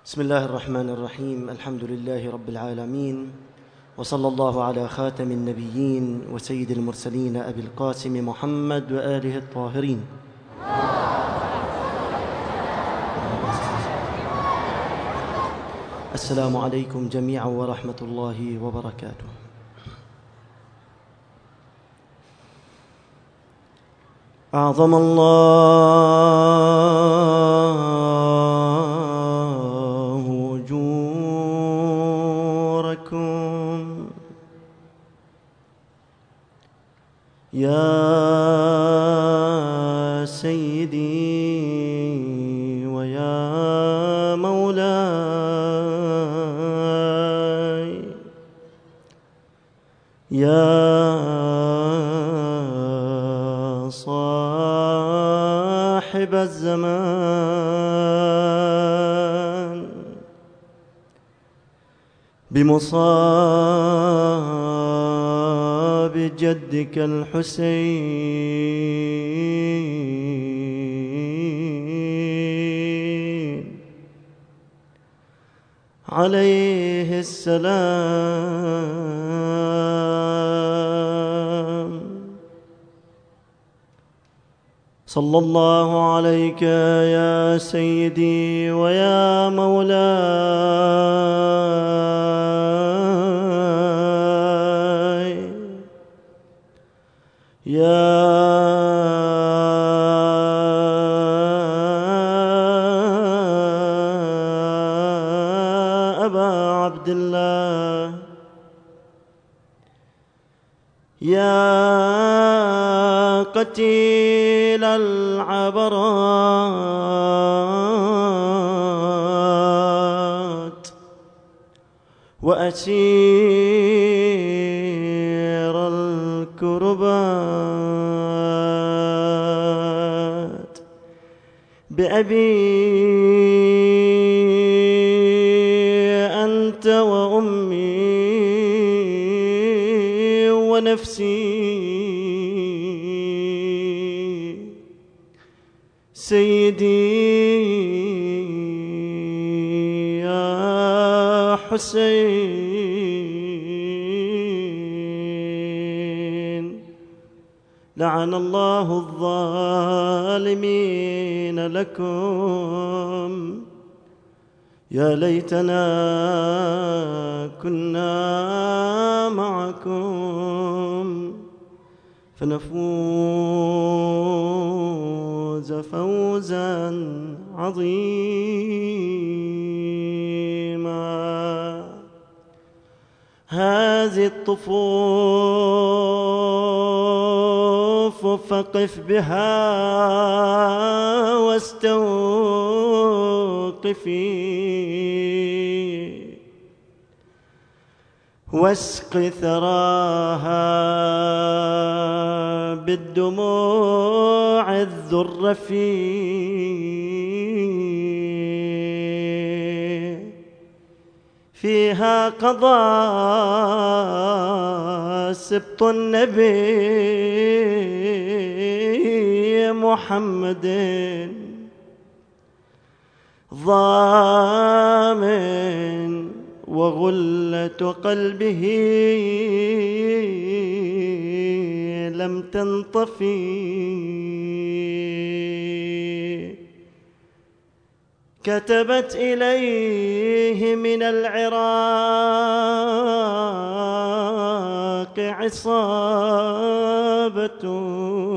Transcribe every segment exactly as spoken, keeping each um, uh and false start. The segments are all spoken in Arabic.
بسم الله الرحمن الرحيم. الحمد لله رب العالمين، وصلى الله على خاتم النبيين وسيد المرسلين أبي القاسم محمد وآله الطاهرين. السلام عليكم جميعا ورحمة الله وبركاته. أعظم الله أجوركم يا سيدي ويا مولاي يا صاحب الزمان بمصاب جدك الحسين عليه السلام. صلى الله عليك يا سيدي ويا مولاي يا أبا عبد الله يا قتيل العبرات وأسير الكربات بأبي أنت وأمي ونفسي سيدي يا حسين. لعن الله الظالمين لكم يا ليتنا كنا معكم فنفوز فوزا عظيما. هذه الطفوف فقف بها واستوقفي واسق ثراها بالدموع الذرفي فيها قضى سبط النبي محمد ضامن وغلة قلبه لم تنطفي. كتبت إليه من العراق عصابة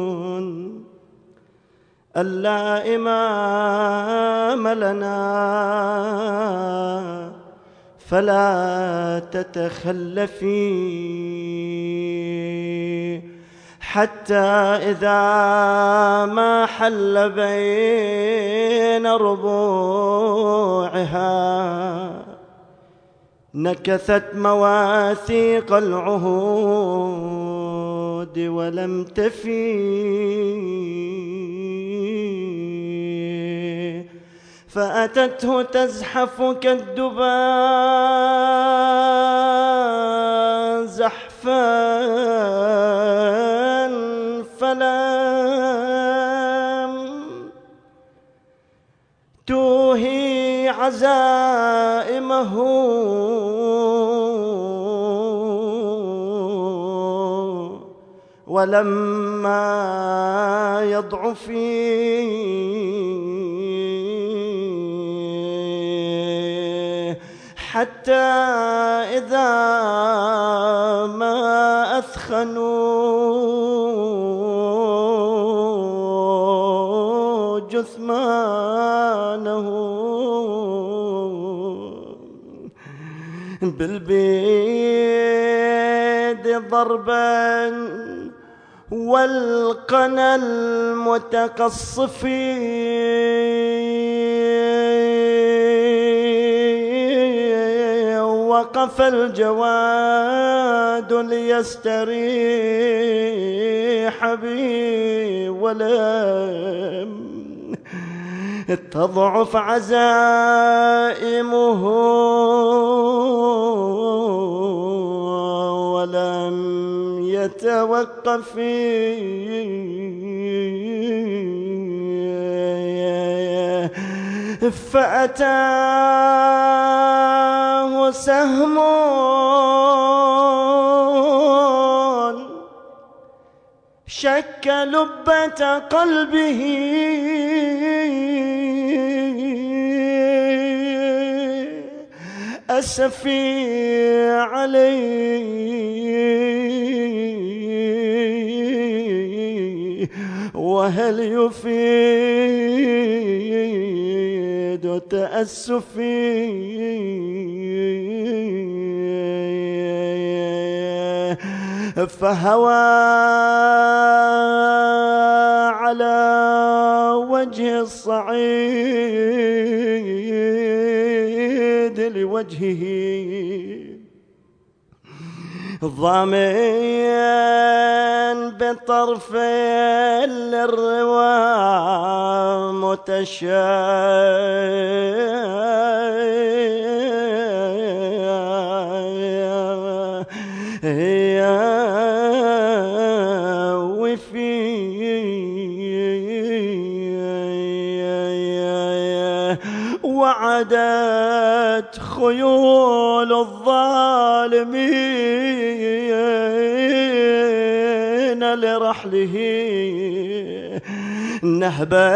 ألا إمام لنا فلا تتخلفي حتى إذا ما حل بين ربوعها نكثت مواثيق العهود ولم تفي فأتته تزحف كالدباء زحفا فلم توهي عزائمه ولما يضعف حتى إذا ما أثخنوا جثمانه بالبيد ضربا والقنا المتقصف وقف الجواد ليستريح بي ولم تضعف عزائمه ولم يتوقف فأتاه سهم شك لبة قلبه أسفي عليه وهل يفيد تأسفي فهوى على وجه الصعيد لوجهه ضامن بطرف للروى وعدت خيول الظالمين لرحله نهبا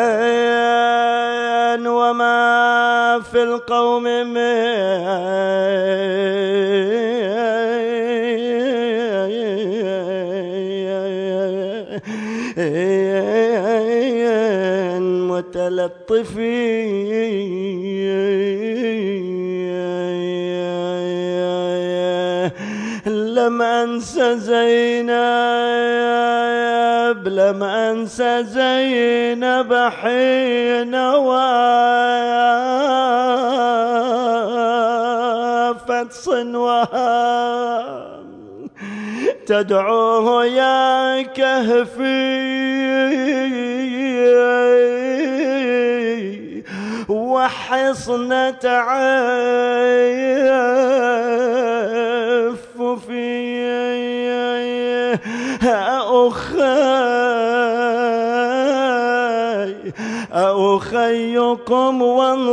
وما في القوم من متلطفين لم أنسى زينب لم أنسى زينب حين وافت صنوها تدعوه يا كهفي وحصنة عف في أخي أخيكم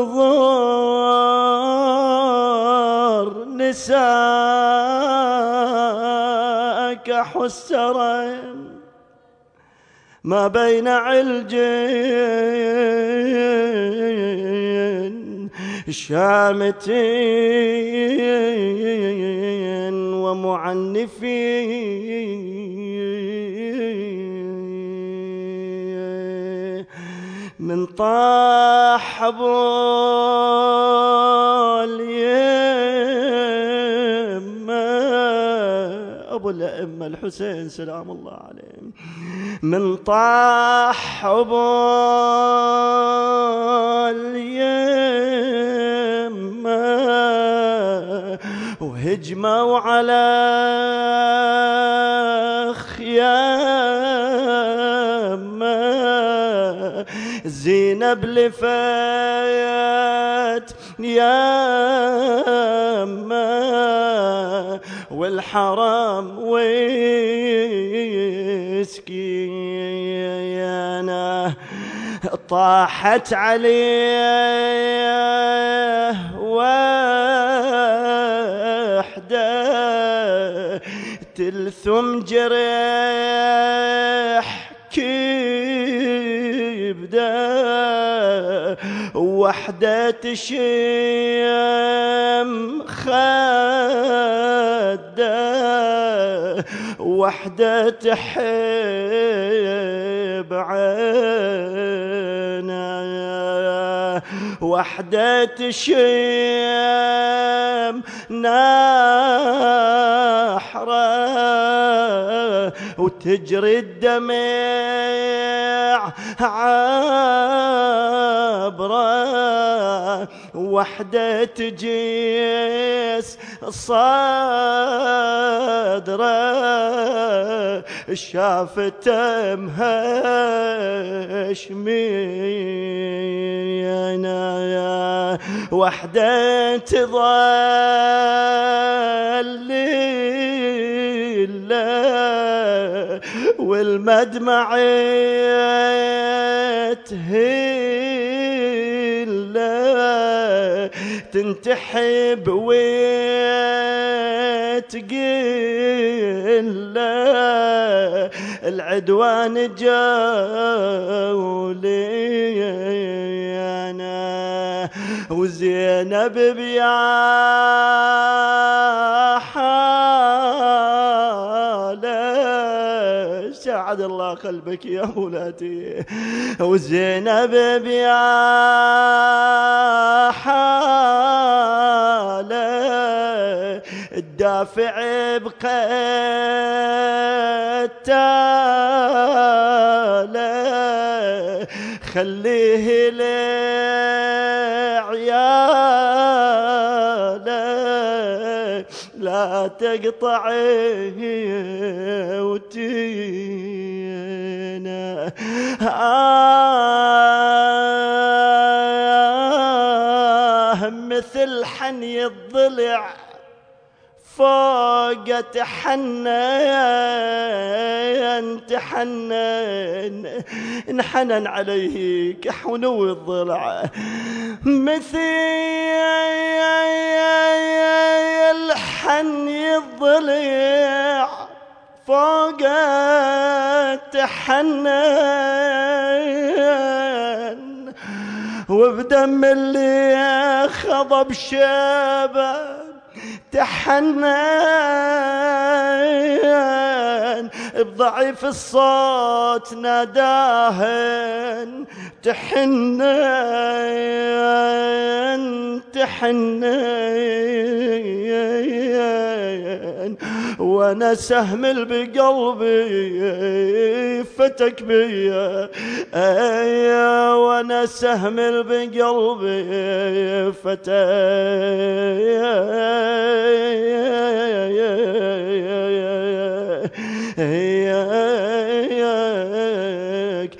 وانظر نساءك حسرا ما بين علجين شامتين ومعنفين من طاح أبو اليمة أبو الأئمة الحسين سلام الله عليه من طاح أبو اليمة وهجموا على خيامه زينب لفات يامه والحرام ويسكينا طاحت عليه وحده تلثم جريح كبده وحده تشم خده وحده تحب عينه وحده تشم نحره وتجري الدمع عبره وحده تجيس صدره شافته مهشمينا وحده تظل والمدمع تهله تنتحب وتقله العدوان جولينا وزينب بيا سعد الله قلبك يا ولاتي وزينب بيا حاله الدافع بقتاله خليه لعياله لا تقطعه وتينا آه مثل حني الضلع فوق تحنن تحنن انحنن عليه كحنو الضلع مثل الحني الضلع فوق تحنن وبدم اللي خضب شابه تحنن بضعيف الصوت ناداهن تحنن تحنن وانا سهم بقلبي فتك بيا ايا وانا سهم بقلبي فتاك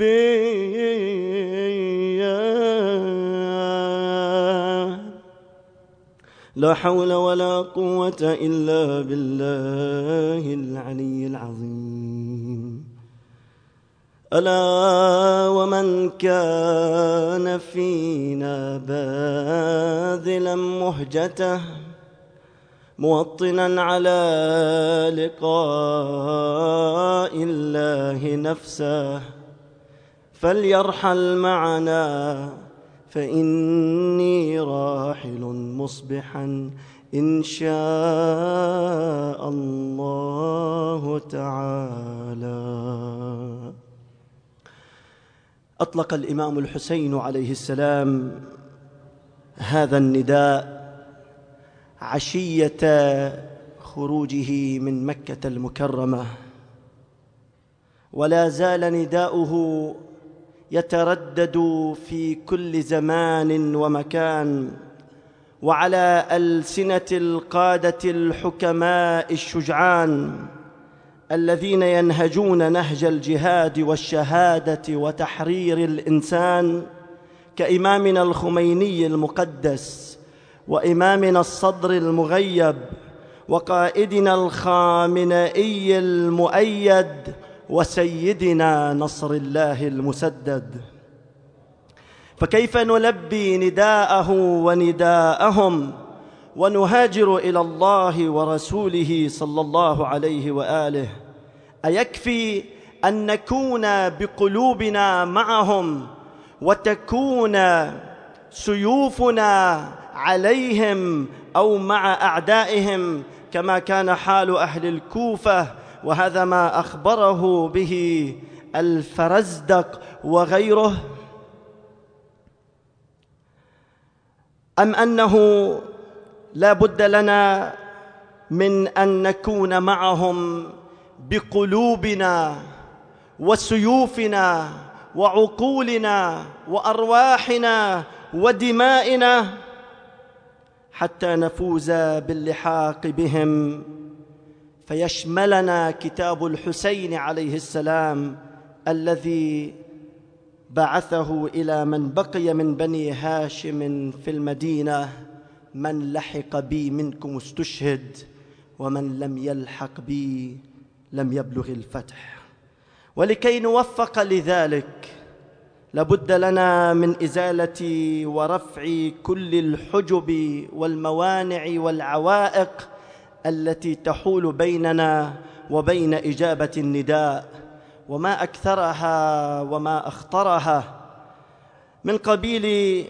بيا لا حول ولا قوة إلا بالله العلي العظيم. ألا ومن كان فينا باذلا مهجته موطنا على لقاء الله نفسه فليرحل معنا فإني راحل مصبحا إن شاء الله تعالى. أطلق الإمام الحسين عليه السلام هذا النداء عشية خروجه من مكة المكرمة، ولا زال نداؤه يتردد في كل زمان ومكان وعلى ألسنة القادة الحكماء الشجعان الذين ينهجون نهج الجهاد والشهادة وتحرير الإنسان كإمامنا الخميني المقدس وإمامنا الصدر المغيب وقائدنا الخامنئي المؤيد وسيدنا نصر الله المسدد. فكيف نلبي نداءه ونداءهم ونهاجر إلى الله ورسوله صلى الله عليه وآله؟ أيكفي أن نكون بقلوبنا معهم وتكون سيوفنا عليهم أو مع أعدائهم كما كان حال أهل الكوفة، وهذا ما أخبره به الفرزدق وغيره؟ أم أنه لا بد لنا من أن نكون معهم بقلوبنا وسيوفنا وعقولنا وأرواحنا ودمائنا حتى نفوز باللحاق بهم، فيشملنا كتاب الحسين عليه السلام الذي بعثه إلى من بقي من بني هاشم في المدينة: من لحق بي منكم استشهد، ومن لم يلحق بي لم يبلغ الفتح. ولكي نوفق لذلك لابد لنا من إزالة ورفع كل الحجب والموانع والعوائق التي تحول بيننا وبين إجابة النداء، وما أكثرها وما أخطرها من قبيل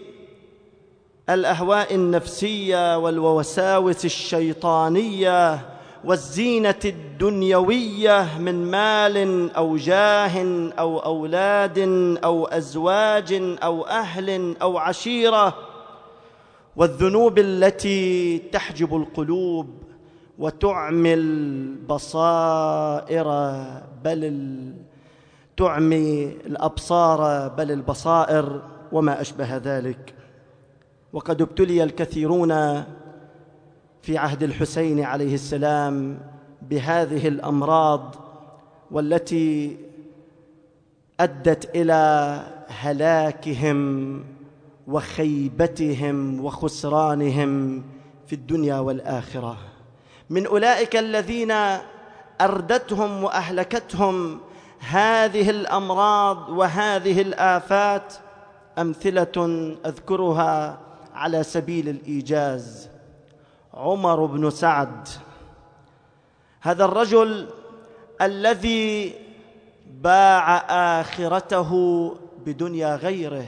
الأهواء النفسية والوساوس الشيطانية والزينة الدنيوية من مال أو جاه أو أولاد أو أزواج أو أهل أو عشيرة، والذنوب التي تحجب القلوب وتعمي البصائر بل تعمي الأبصار بل البصائر وما أشبه ذلك. وقد ابتلي الكثيرون في عهد الحسين عليه السلام بهذه الأمراض، والتي أدت إلى هلاكهم وخيبتهم وخسرانهم في الدنيا والآخرة. من أولئك الذين أردتهم وأهلكتهم هذه الأمراض وهذه الآفات أمثلة أذكرها على سبيل الإيجاز: عمر بن سعد، هذا الرجل الذي باع آخرته بدنيا غيره،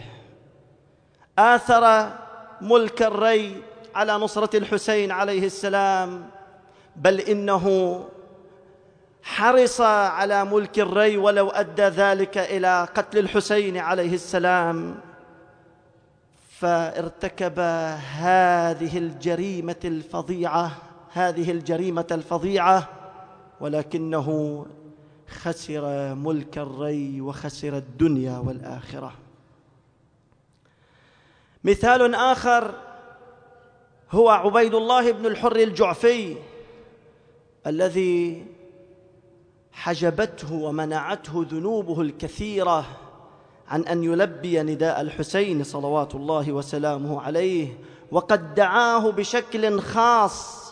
آثر ملك الري على نصرة الحسين عليه السلام، بل إنه حرص على ملك الري ولو أدى ذلك إلى قتل الحسين عليه السلام، فارتكب هذه الجريمة الفظيعة هذه الجريمة الفظيعة ولكنه خسر ملك الري وخسر الدنيا والآخرة. مثال آخر هو عبيد الله بن الحر الجعفي، الذي حجبته ومنعته ذنوبه الكثيرة عن أن يلبي نداء الحسين صلوات الله وسلامه عليه، وقد دعاه بشكل خاص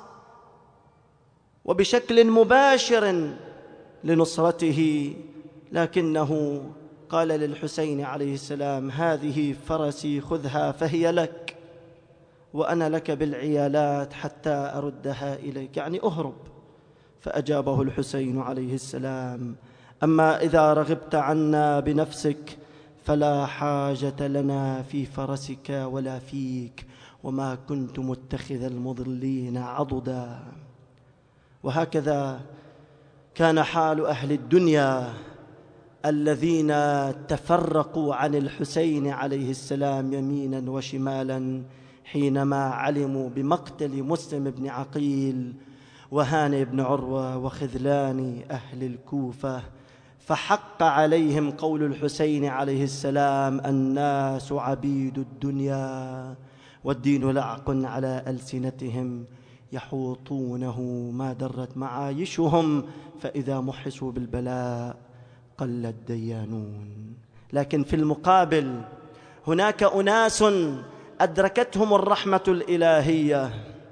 وبشكل مباشر لنصرته، لكنه قال للحسين عليه السلام: هذه فرسي خذها فهي لك، وأنا لك بالعيالات حتى أردها إليك، يعني أهرب. فأجابه الحسين عليه السلام: أما إذا رغبت عنا بنفسك فلا حاجة لنا في فرسك ولا فيك، وما كنت متخذ المضلين عضدا. وهكذا كان حال أهل الدنيا الذين تفرقوا عن الحسين عليه السلام يمينا وشمالا حينما علموا بمقتل مسلم بن عقيل وهانئ بن عروة وخذلان أهل الكوفة، فحق عليهم قول الحسين عليه السلام: الناس عبيد الدنيا والدين لعق على ألسنتهم يحوطونه ما درت معايشهم، فإذا محسوا بالبلاء قل الديانون. لكن في المقابل هناك أناس أدركتهم الرحمة الإلهية،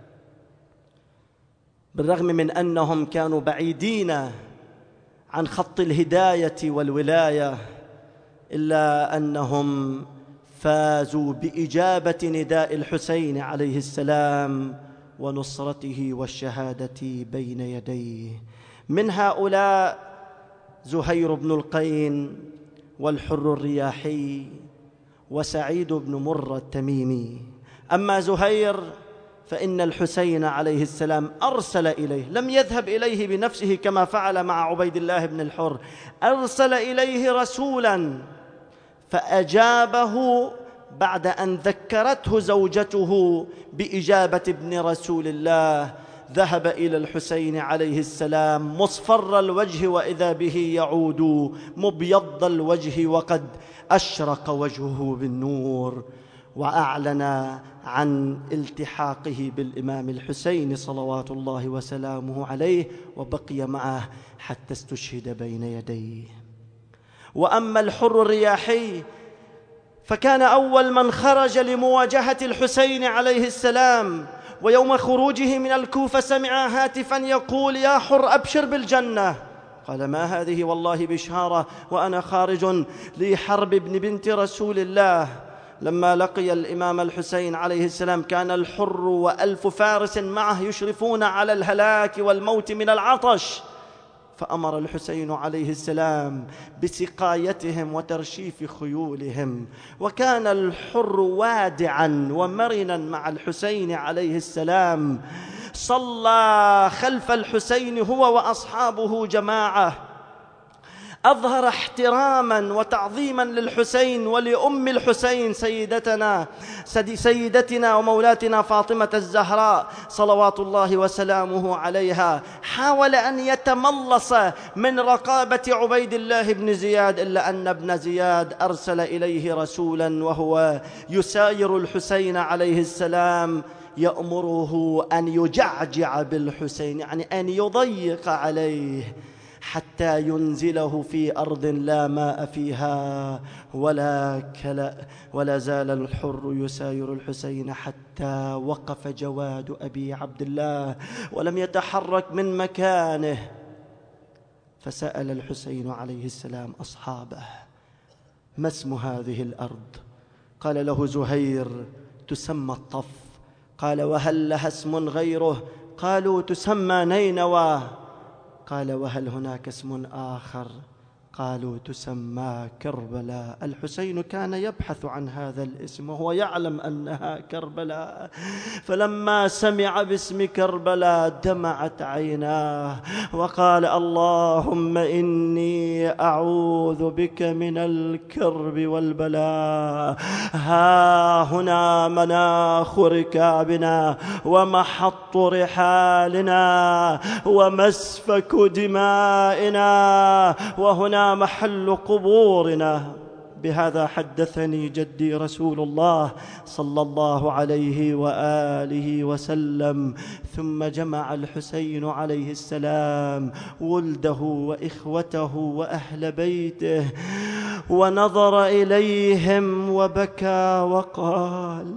بالرغم من أنهم كانوا بعيدين عن خط الهداية والولاية، إلا أنهم فازوا بإجابة نداء الحسين عليه السلام ونصرته والشهادة بين يديه. من هؤلاء زهير بن القين والحر الرياحي وسعيد بن مرة التميمي. أما زهير فإن الحسين عليه السلام أرسل إليه، لم يذهب إليه بنفسه كما فعل مع عبيد الله بن الحر، أرسل إليه رسولا فأجابه بعد أن ذكرته زوجته بإجابة ابن رسول الله. ذهب إلى الحسين عليه السلام مصفر الوجه وإذا به يعود مبيض الوجه وقد أشرق وجهه بالنور، وأعلن عن التحاقه بالإمام الحسين صلوات الله وسلامه عليه، وبقي معه حتى استشهد بين يديه. وأما الحر الرياحي فكان أول من خرج لمواجهة الحسين عليه السلام، ويوم خروجه من الكوفة سمع هاتفا يقول: يا حر أبشر بالجنة. قال: ما هذه؟ والله بشارة وأنا خارج لحرب ابن بنت رسول الله. لما لقي الإمام الحسين عليه السلام كان الحر وألف فارس معه يشرفون على الهلاك والموت من العطش، فأمر الحسين عليه السلام بسقايتهم وترشيف خيولهم. وكان الحر وادعا ومرنا مع الحسين عليه السلام، صلى خلف الحسين هو وأصحابه جماعة، أظهر احتراما وتعظيما للحسين ولأم الحسين سيدتنا سيدتنا ومولاتنا فاطمة الزهراء صلوات الله وسلامه عليها. حاول أن يتملص من رقابة عبيد الله بن زياد، إلا أن ابن زياد أرسل إليه رسولا وهو يساير الحسين عليه السلام، يأمره أن يجعجع بالحسين، يعني أن يضيق عليه حتى ينزله في أرض لا ماء فيها ولا كلا. ولا زال الحر يساير الحسين حتى وقف جواد أبي عبد الله ولم يتحرك من مكانه. فسأل الحسين عليه السلام أصحابه: ما اسم هذه الأرض؟ قال له زهير: تسمى الطف. قال: وهل لها اسم غيره؟ قالوا: تسمى نينوى. قال: وهل هناك اسم آخر؟ قالوا: تسمى كربلاء. الحسين كان يبحث عن هذا الاسم وهو يعلم أنها كربلاء، فلما سمع باسم كربلاء دمعت عيناه وقال: اللهم إني أعوذ بك من الكرب والبلاء، ها هنا مناخ ركابنا ومحط رحالنا ومسفك دمائنا وهنا محل قبورنا. بهذا حدثني جدي رسول الله صلى الله عليه وآله وسلم. ثم جمع الحسين عليه السلام ولده وإخوته وأهل بيته ونظر إليهم وبكى وقال: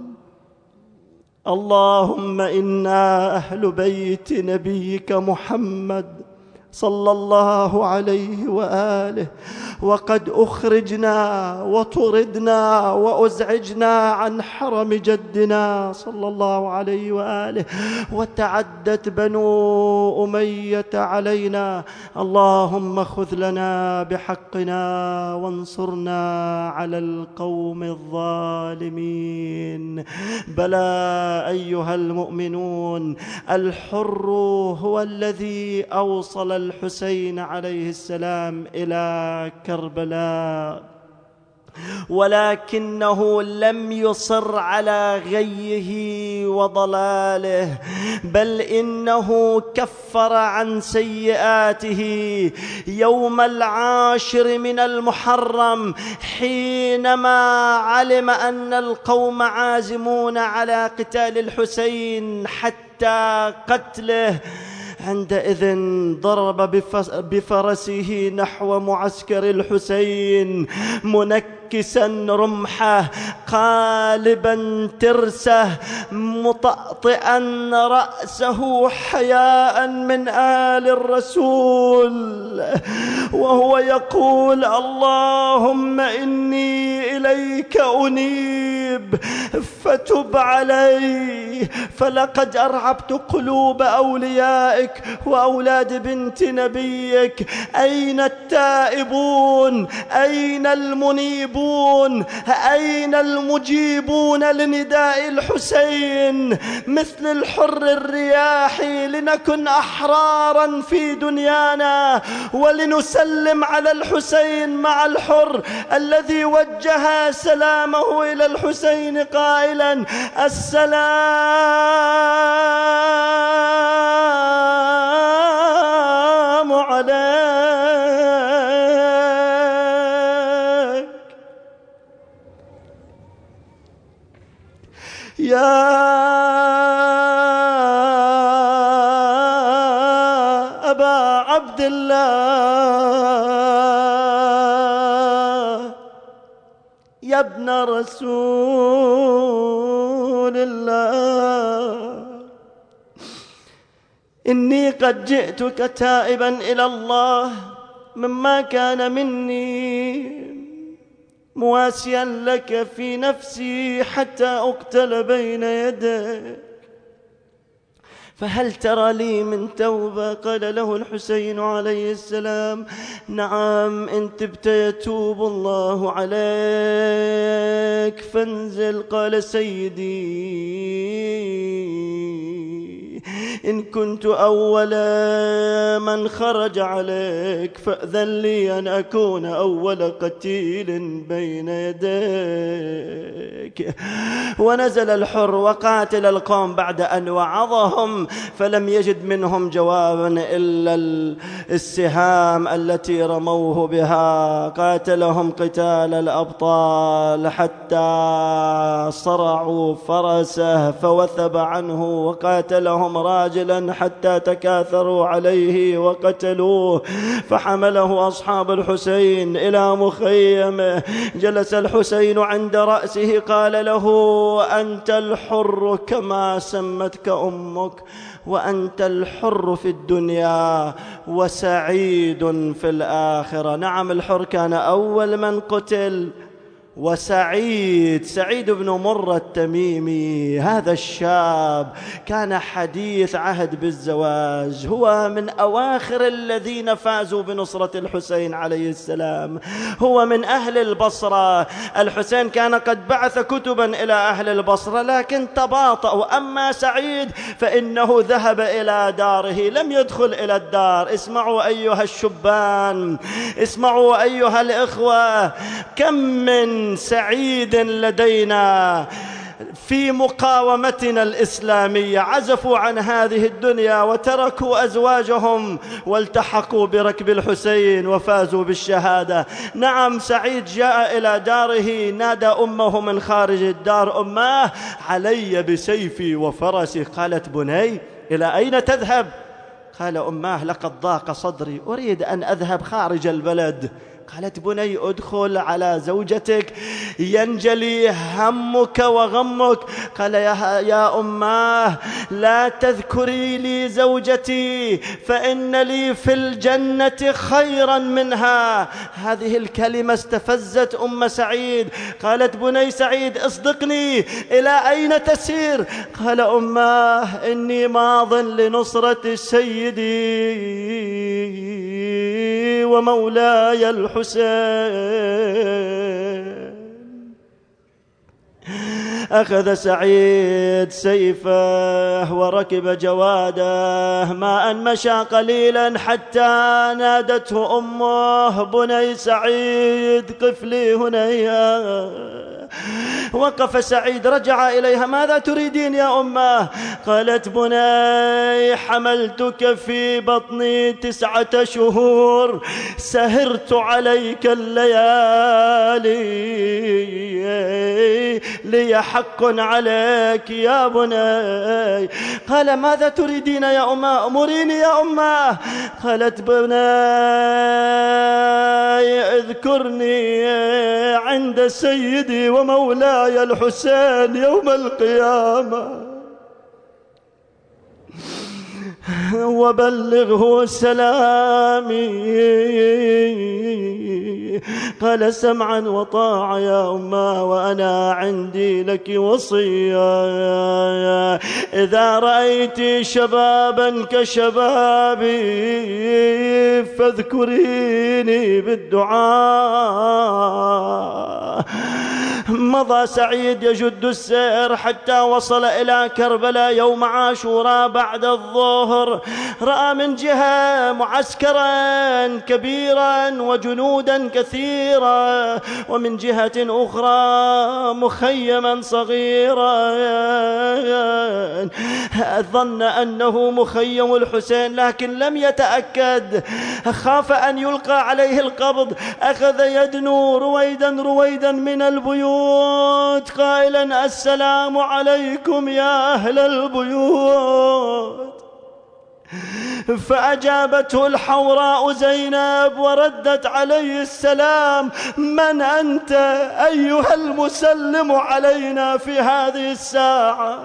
اللهم إنا أهل بيت نبيك محمد صلى الله عليه وآله، وقد أخرجنا وطردنا وأزعجنا عن حرم جدنا صلى الله عليه وآله، وتعدت بنو أمية علينا. اللهم خذ لنا بحقنا وانصرنا على القوم الظالمين. بلى أيها المؤمنون، الحر هو الذي أوصل الحسين عليه السلام إلى كربلاء، ولكنه لم يصر على غيه وضلاله، بل إنه كفر عن سيئاته يوم العاشر من المحرم، حينما علم أن القوم عازمون على قتال الحسين حتى قتله. عندئذ ضرب بفرسه نحو معسكر الحسين منكسا رمحه قالبا ترسه مطأطئا رأسه حياء من آل الرسول وهو يقول: اللهم إني إليك أنيب فتب علي، فلقد أرعبت قلوب أوليائك وأولاد بنت نبيك. أين التائبون؟ أين المنيبون؟ أين المجيبون لنداء الحسين؟ مثل الحر الرياحي لنكن أحرارا في دنيانا ولنسلم على الحسين مع الحر الذي وجه سلامه إلى الحسين قائلا: السلام عليك يا أبا عبد الله يا ابن رسول الله، إني قد جئتك تائبا إلى الله مما كان مني، مواسيا لك في نفسي حتى أقتل بين يديك، فهل ترى لي من توبة؟ قال له الحسين عليه السلام: نعم، إن تبت يتوب الله عليك فانزل. قال: سيدي، إن كنت أول من خرج عليك فأذن لي أن أكون أول قتيل بين يديك. ونزل الحر وقاتل القوم بعد أن وعظهم، فلم يجد منهم جوابا إلا السهام التي رموه بها. قاتلهم قتال الأبطال حتى صرعوا فرسه فوثب عنه، وقاتلهم راجلا حتى تكاثروا عليه وقتلوه، فحمله أصحاب الحسين إلى مخيمه. جلس الحسين عند رأسه، قال له: أنت الحر كما سمتك أمك، وأنت الحر في الدنيا وسعيد في الآخرة. نعم، الحر كان أول من قتل، وسعيد سعيد بن مرة التميمي هذا الشاب كان حديث عهد بالزواج، هو من أواخر الذين فازوا بنصرة الحسين عليه السلام، هو من أهل البصرة. الحسين كان قد بعث كتبا إلى أهل البصرة لكن تباطؤوا. أما سعيد فإنه ذهب إلى داره، لم يدخل إلى الدار. اسمعوا أيها الشبان، اسمعوا أيها الإخوة، كم من سعيد لدينا في مقاومتنا الإسلامية عزفوا عن هذه الدنيا وتركوا أزواجهم والتحقوا بركب الحسين وفازوا بالشهادة. نعم، سعيد جاء إلى داره، نادى أمه من خارج الدار: أماه، علي بسيفي وفرسي. قالت: بني، إلى أين تذهب؟ قال: أماه، لقد ضاق صدري، أريد أن أذهب خارج البلد. قالت: بني، أدخل على زوجتك ينجلي همك وغمك. قال: يا, يا أماه، لا تذكري لي زوجتي فإن لي في الجنة خيرا منها. هذه الكلمة استفزت أم سعيد. قالت: بني سعيد، اصدقني، إلى أين تسير؟ قال: أماه، إني ماض لنصرة سيدي ومولاي الحسين. أخذ سعيد سيفه وركب جواده، ما أن مشى قليلا حتى نادته أمه: بني سعيد، قف لي هنيا. وقف سعيد، رجع إليها: ماذا تريدين يا أمه؟ قالت: بني، حملتك في بطني تسعة شهور، سهرت عليك الليالي، لي حق عليك يا بني. قال: ماذا تريدين يا أمه؟ أمريني يا أمه. قالت: بني، اذكرني عند سيدي ومولاي الحسين يوم القيامة. وبلغه سلامي. قال سمعا وطاعة يا أمه، وأنا عندي لك وصية، إذا رأيت شبابا كشبابي فاذكريني بالدعاء. مضى سعيد يجد السير حتى وصل إلى كربلاء يوم عاشوراء بعد الظهر. رأى من جهة معسكرا كبيرا وجنودا كثيرا، ومن جهة أخرى مخيما صغيرا. ظن أنه مخيم الحسين لكن لم يتأكد، خاف أن يلقى عليه القبض. أخذ يدنو رويدا رويدا من البيوت قائلا السلام عليكم يا أهل البيوت. فأجابته الحوراء زينب وردت عليه السلام: من أنت أيها المسلم علينا في هذه الساعة؟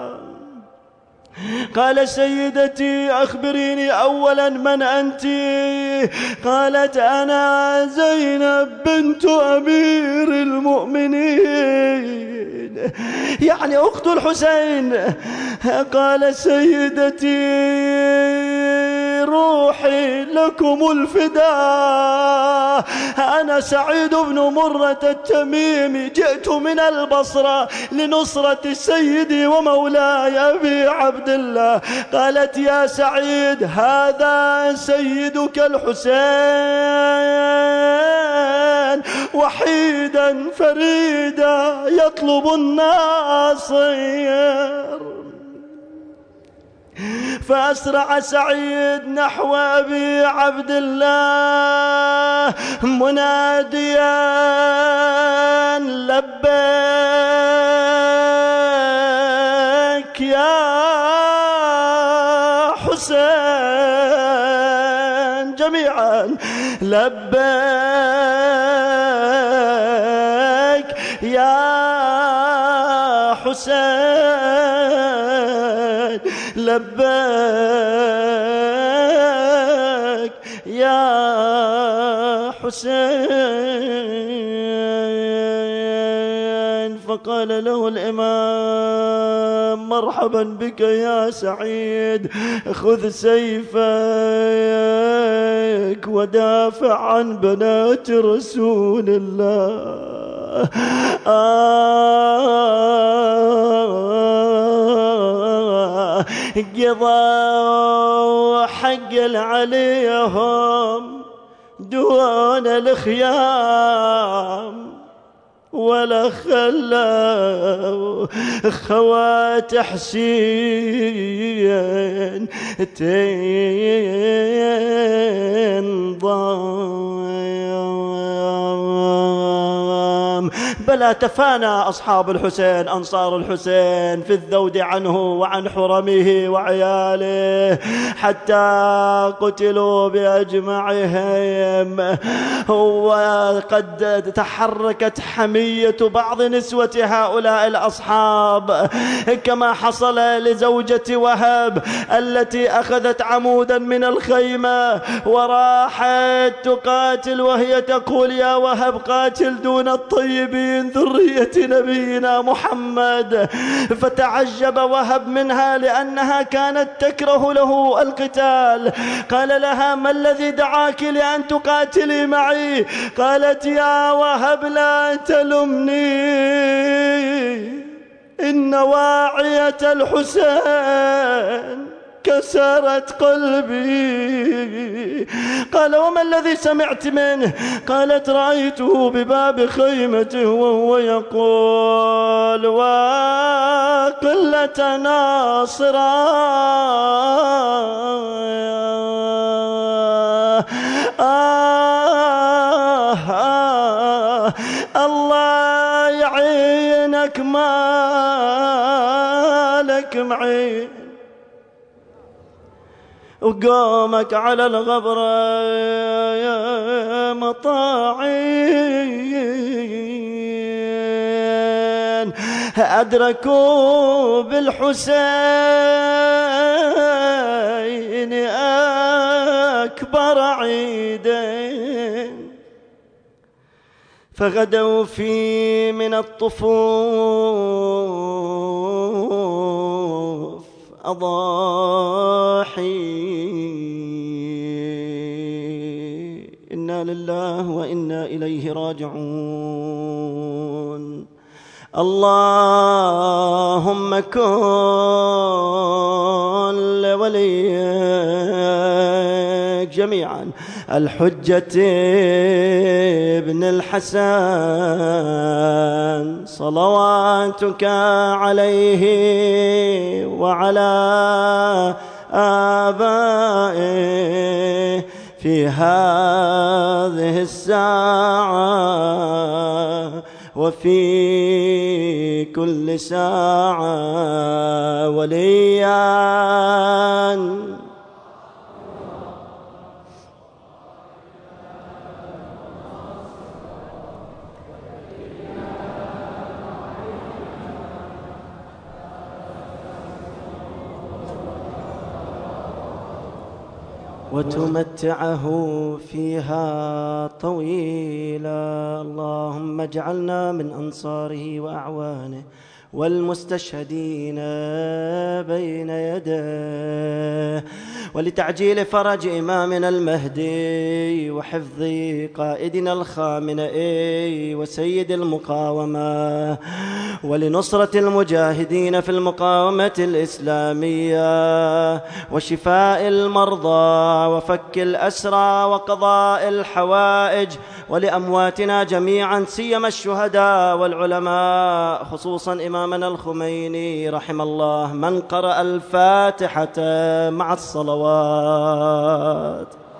قال سيدتي أخبريني أولا من أنت؟ قالت أنا زينب بنت أمير المؤمنين، يعني أخت الحسين. قال سيدتي روحي لكم الفداء، أنا سعيد بن مرة التميمي، جئت من البصرة لنصرة سيدي ومولاي أبي عبد الله. قالت يا سعيد هذا سيدك الحسين وحيدا فريدا يطلب الناصر. فأسرع سعيد نحو أبي عبد الله مناديا لبيك يا حسين، جميعا لبيك يا حسين، لبيك يا حسين. فقال له الإمام مرحبا بك يا سعيد، خذ سيفك ودافع عن بنات رسول الله. آه قضوا حق عليهم دون الخيام، ولا خلوا خوات حسين تنضام. بلى تفانى أصحاب الحسين أنصار الحسين في الذود عنه وعن حرمه وعياله حتى قتلوا بأجمعهم. وقد تحركت حمية بعض نسوة هؤلاء الأصحاب كما حصل لزوجة وهب التي أخذت عمودا من الخيمة وراحت تقاتل وهي تقول يا وهب قاتل دون الطيبين ذرية نبينا محمد. فتعجب وهب منها لأنها كانت تكره له القتال. قال لها ما الذي دعاك لأن تقاتلي معي؟ قالت يا وهب لا تلمني، إن واعية الحسين كسرت قلبي. قال وما الذي سمعت منه؟ قالت رأيته بباب خيمته وهو يقول وقلة ناصرا آه آه الله يعينك مالك معين وقومك على الغبرة يا مطاعين. أدركوا بالحسين أكبر عيدين، فغدوا في من الطفوف أضاحي. إنا لله وإنا إليه راجعون. اللهم كن لوليك جميعا الحجة ابن الحسن صلواتك عليه وعلى آبائه في هذه الساعة وفي كل ساعة وليا. وتمتعه فيها طويلا. اللهم اجعلنا من أنصاره وأعوانه والمستشهدين بين يديه، ولتعجيل فرج إمامنا المهدي وحفظ قائدنا الخامنئي وسيد المقاومة، ولنصرة المجاهدين في المقاومة الإسلامية وشفاء المرضى وفك الأسرى وقضاء الحوائج، ولأمواتنا جميعا سيما الشهداء والعلماء، خصوصا إمامنا الخميني رحم الله من قرأ الفاتحة مع الصلوات.